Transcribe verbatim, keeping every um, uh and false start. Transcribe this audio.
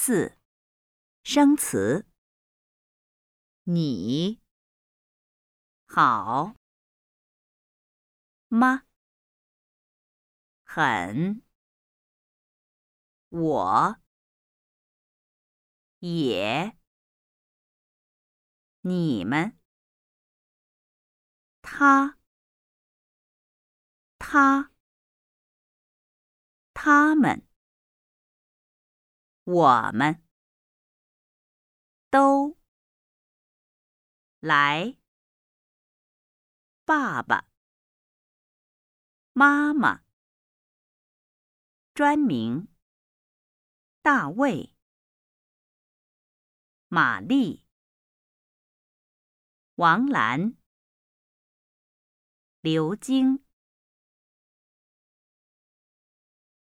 四、生词。你，好，吗？很，我，也，你们，他，他，他们，我们，都，来，爸爸，妈妈，专名，大卫，玛丽，王兰，刘晶。